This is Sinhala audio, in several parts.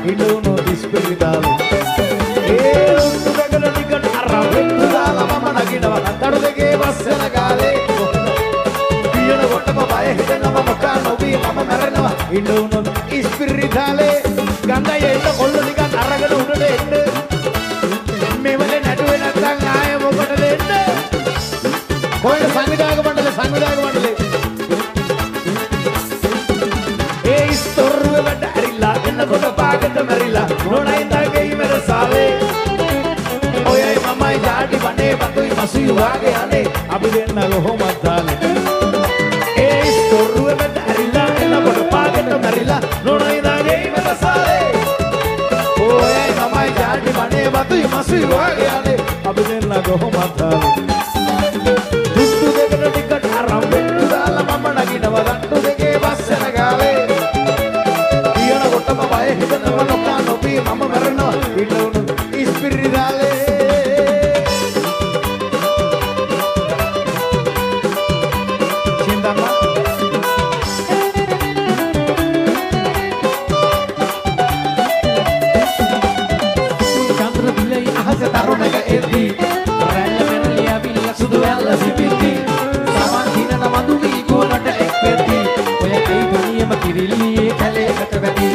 ඉඳුණු ඉස්පිරිතාලේ ඒ උඩු දෙකල ටිකට අරවෙන්න දාලා මම නගිනවා දඩු දෙකේ වස්සන කාලේ පියනකොටම බය හිතෙනවා මොකා නොවී මම මැරෙනවා ඉඳුණු ඉස්පිරිතාලේ ගංගා එන්න කොල්ල ටිකක් අරගෙන උඩට එන්න මේවලේ නැටුවේ නැත්තම් ආයෙ මොකටද එන්න කොහෙද සංවිධායක මණ්ඩලේ ඒ ඉස්තොරුවේ වැඩ ඇරිලා එන්නකොට පාගට මැරිලා නොනයින්දගේ ඉමරසාලේ ඔයයි මමයි ජාටි වනේ බතුයි මසුයි වාගේ අනේ අපි දෙන්න කොහොමද තාලේ ඒ ඉස්තොරුවේ වැඩ ඇරිලා එන්නකොට පාගට මැරිලා නොනයින්දගේ ඉමරසාලේ ඔයයි මමයි ජාටි වනේ බතුයි මසුයි වාගේ අනේ අපි දෙන්න කොහොමද තාලේ දුට්ටු දෙකට ටිකට අරන් වෙන්න දාලා මම නගිනවා දට්ටු දෙකේ වස්සන කාලේ කියනකොටම බය හිතෙනවා නොකා නොපී මම මැරෙනවා ඉඳුණු ඉස්පිරිතාලේ චින්තම්මා චන්ද්‍ර දිලයි අහස තරුණක එද්දී රැල්ල මෙරලියා විල්ල සුදු වැල්ල සිපිද්දී සමන් දිනන මදුවි ගෝලට එක් වෙද්දී ඔය කයි දුනියම කිරිල්ලියේ කැලේකට වැදී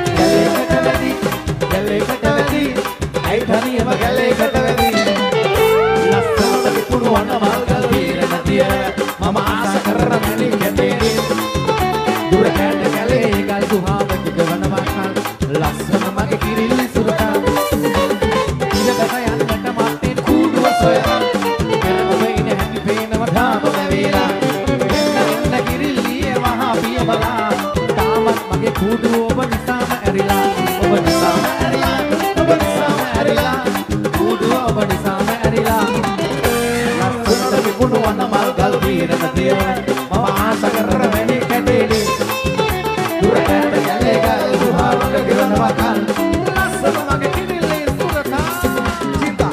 කැලේකට වැදී අයි ධනියම කැලේකට වැදී ලස්සනට විකුණු වන මල්ගල් වීර නදිය මම ආස කරන මැණික් කැටේදී දුර කැට කැලේ ගල් ගුහාව දුවනවා කල් ලස්සන මගේ කිරිල්ලි සුරකා ඉර බැස යන්නට මාතේ කූඩුව සොයන කරම ඉන හැටි පේනව තාම වැවිලා එන්න කිරිල්ලියේ මහා පිය බලා තාමත් මගේ කූඩුව ඔබ නිසාම ඇරිලා ඔබ නිසාම ඇරිලා ඔබ නිසාම ඇරිලා කූඩුව ඔබ නිසාම ඇරිලා ලස්සනට විකුණු වන මල් ගල් වීර නදිය මම ආස කරන මැණික් කැටේදී දුර කැට කැලේ ගල් ගුහාවක ගෙවනවා කල් ලස්සන මගේ කිරිල්ලි සුරකා චින්තා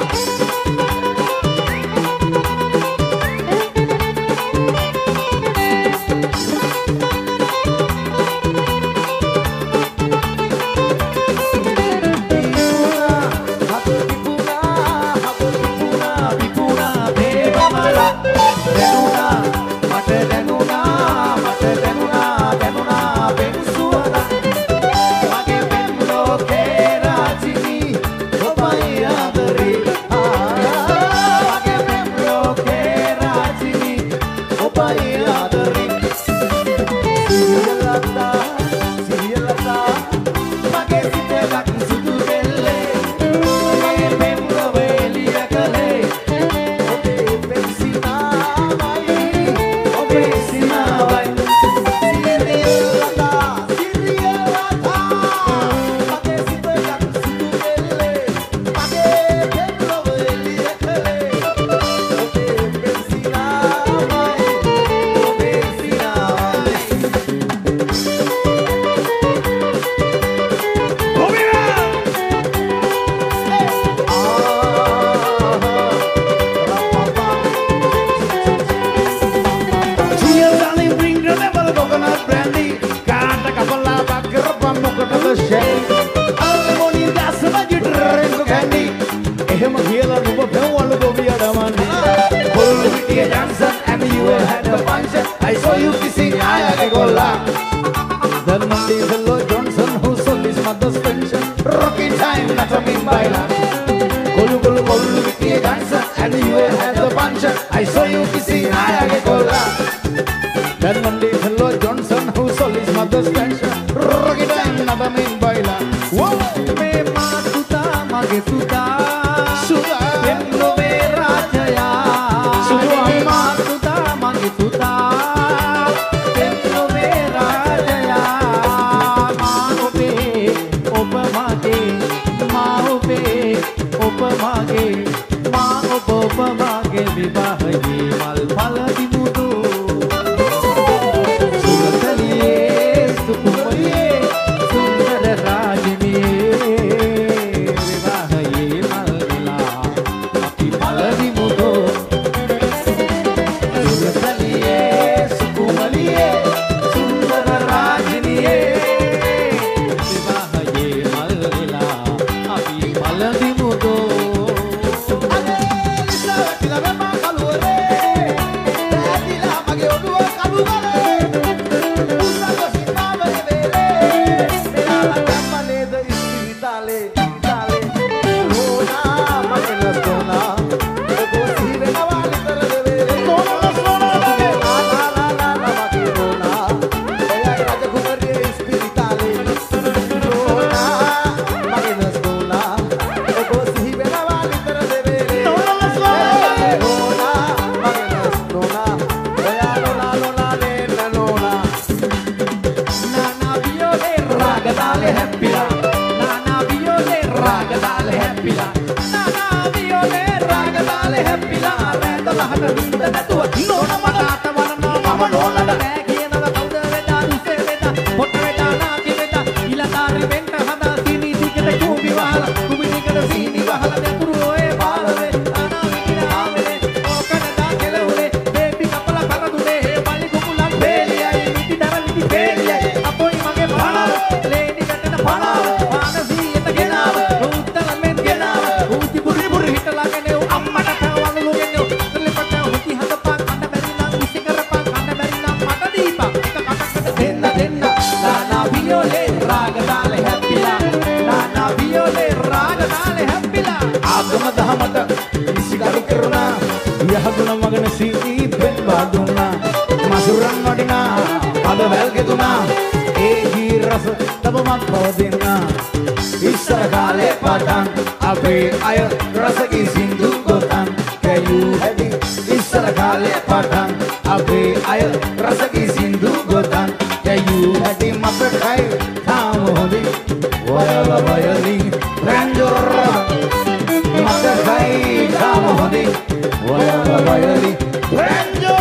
ඉවසී පෙන්වා දුන්නා මසුරන් වඩිනා අද වැල්ගෙතුනා ඒ ගී රස තවමත් පවතිනා ඉස්සර කාලේ පටන් අපේ අය රසකි සින්දු ගොතන් කැයූ හැටි ඉස්සර කාලේ පටන් අපේ අය රසකි සින්දු ගොතන් කැයූ හැටි මතකයි තාම හොඳින් වයල වයලින් රැන්ජොර මතකයි තාම හොඳින් වයල වයලින් රැන්ජොර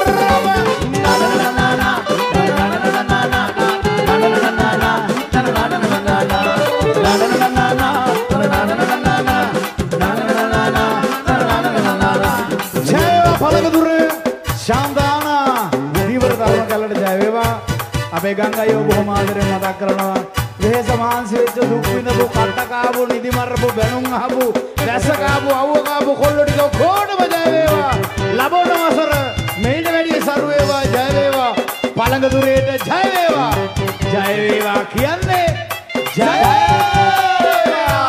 අපේ ගංගායෝ බොහොම ආදරෙන් මතක් කරනවා වෙහෙස මාංශ වෙච්ච දුක් විඳපු කට කාපු නිදි මරපු බැනුම් අහපු දැස කාපු අවුව කාපු කොල්ලෝ ටික කොඩම ජය වේවා ලබන වසර මෙයිට වැඩි සරු වේවා ජය වේවා පළඟ දුරේට ජය වේවා කියන්නේ ජය වේවා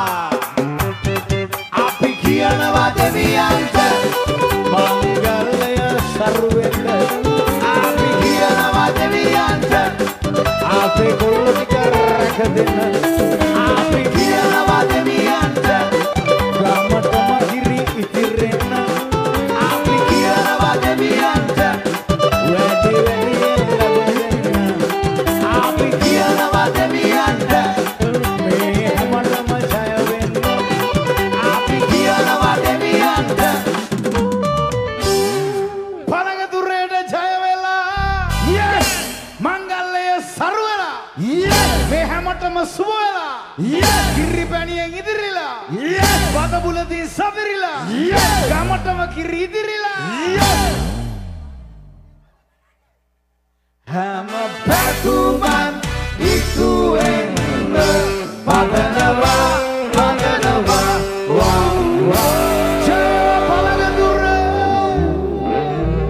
අපි කියනවා දෙවියන්ට මංගලය සරු වෙන්න අපේ කොල්ලෝ ටික රැක දෙන්න අපි කියනවා දෙවියන්ට ගමටම කිරි ඉතිරෙන්න අපි කියනවා දෙවියන්ට වැඩි වැඩියෙන් ලැබෙන්න අපි කියනවා දෙවියන්ට මේ හැමතෙම ජය වෙන්න අපි කියනවා දෙවියන්ට පළඟ දුරේට ජය වෙලා yes මංගල්‍යය සරු වෙලා මේ හැමතෙම සුබ වෙලා කිරි පැණියෙන් ඉදිරිලා වද බුලතින් සවිරිලා ගමටම කිරි ඉදිරිලා හැම